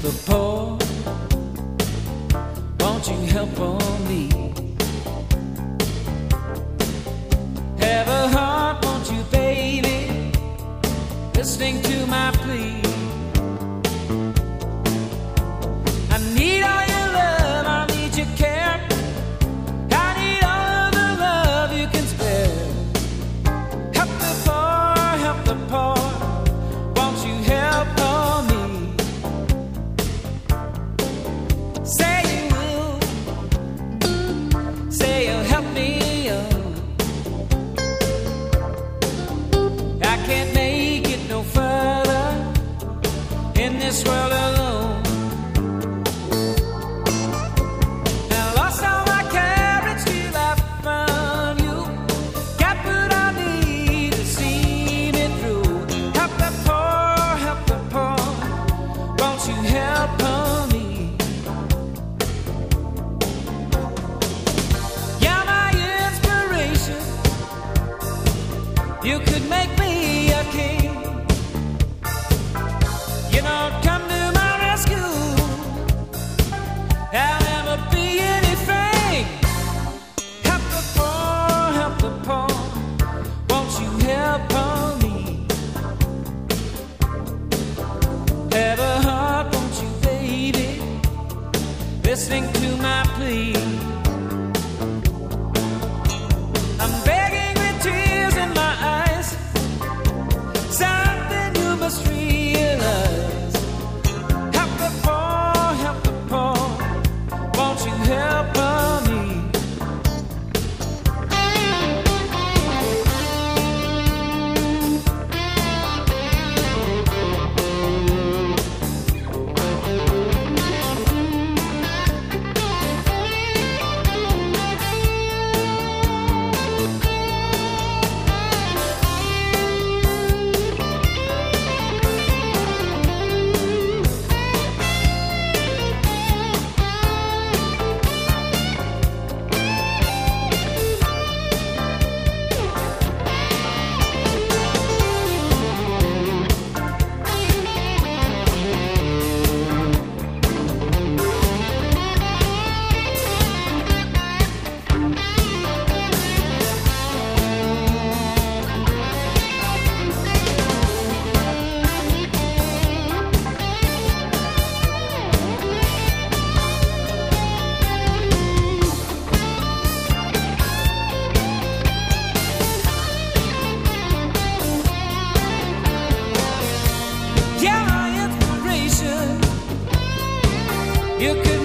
the poor. Won't you help on me? Have a heart, won't you, baby? Listening to my plea. I need all your love, I need your care. I need all the love you can spare. Help the poor, help the poor. Won't you help on me? Say you will. Say you'll help me up. I can't make it no further in this world alone. You could make me a king. You know, come to my rescue. I'll never be anything. Help the poor, help the poor. Won't you help on me? Have a heart, won't you, baby? Listening to my plea. I'm begging with tears in my eyes. Something you must realize. Help the poor, help the poor. Won't you help on me? You could